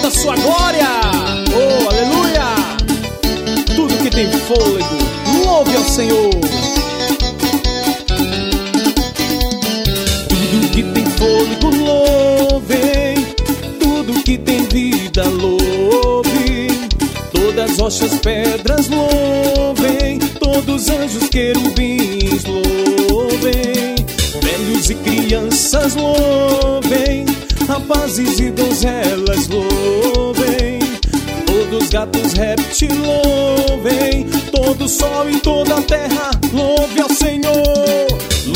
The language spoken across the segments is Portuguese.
exaltada a sua glória. Oh, aleluia. Tudo que tem fôlego, louve ao Senhor. Tudo que tem fôlego, louvem. Tudo que tem vida, louve. Todas as rochas, pedras, louvem. Todos anjos, querubins, louvem. Velhos e crianças, louvem. Rapazes e donzelas, louvem. Todos gatos, répteis, louvem. Todo sol e toda a terra, louve ao Senhor.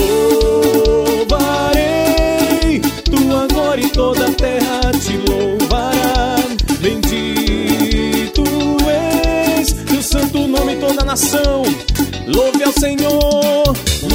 Louvarei tua glória e toda a terra te louvará. Bendito és teu santo nome, toda a nação louve ao Senhor.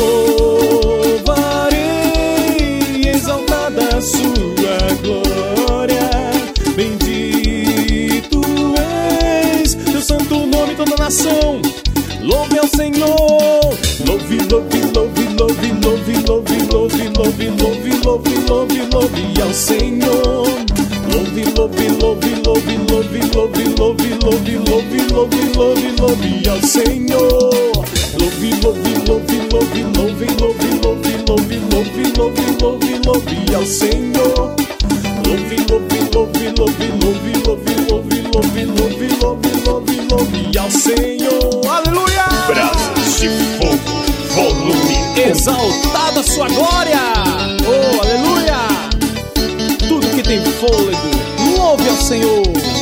Louvarei, exaltada a sua glória. Bendito és teu santo nome, toda a nação louve ao Senhor. Louve, louve, louve, louve, louve, louve, louve, louve, louve, louve, louve, louve ao Senhor. Louve, louve, louve, louve, louve, louve, louve, louve, louve, louve, louve, louve ao Senhor. Louve, louve, louve, louve, louve, louve, louve, louve, louve, louve, louve, louve ao Senhor. Louve, louve, louve, louve, louve, louve, louve, louve, louve, louve, louve, louve ao Senhor. Aleluia! Brasas de Fogo, volume 1. Exaltada a sua glória. Oh, aleluia! Tudo que tem fôlego, louve ao Senhor.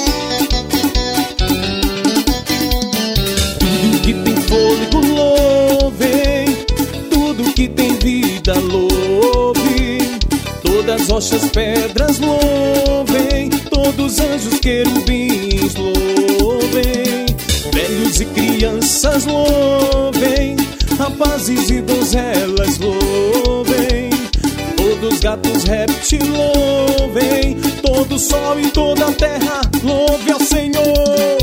Tudo que tem fôlego, louvem. Tudo que tem vida, louve. Todas as rochas, pedras, louvem. Todos anjos, querubins, louvem. Velhos e crianças, louvem. Rapazes e donzelas, louvem. Todos gatos, répteis, louvem. Todo sol e toda a terra, louve ao Senhor.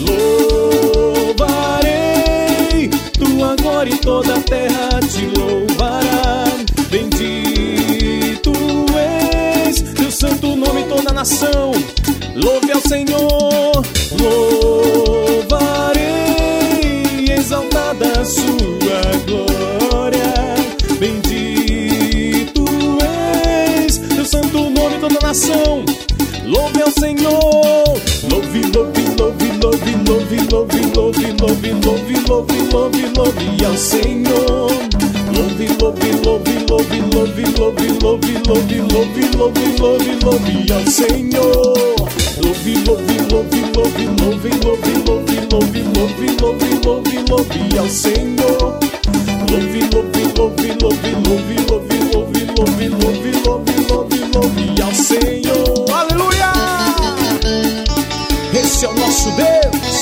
Louvarei tua glória e toda a terra te louvará. Bendito és teu santo nome, toda a nação louve ao Senhor. Louvarei, exaltada a sua glória. Bendito és teu santo nome, toda a nação louve ao Senhor. Louve, louve, louve, louve, louve, louve, louve, louve, louve, louve, louve, louve ao Senhor. Louve, louve, louve, louve, louve, louve, louve, louve, louve, louve, louve, louve ao Senhor. Louve, louve, louve, louve, louve, louve, louve, louve, louve, louve, louve, louve ao Senhor. Louve, louve, louve, louve, louve, louve, louve, louve, louve, louve, louve, louve ao Senhor. Aleluia! Esse é o nosso Deus.